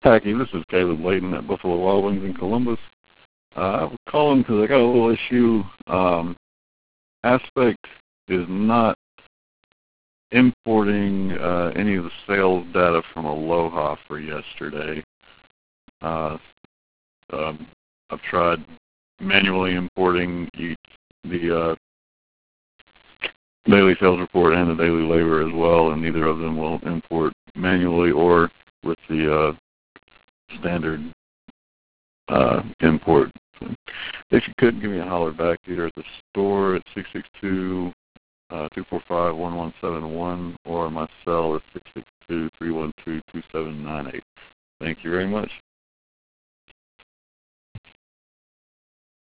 Packy. This is Caleb Layton at Buffalo Wild Wings in Columbus. I was calling because I got a little issue. Aspect is not importing any of the sales data from Aloha for yesterday. I've tried manually importing the daily sales report and the daily labor as well, and neither of them will import manually or with the standard import. So if you could, give me a holler back either at the store at 662-245-1171 or my cell at 662-312-2798. Thank you very much.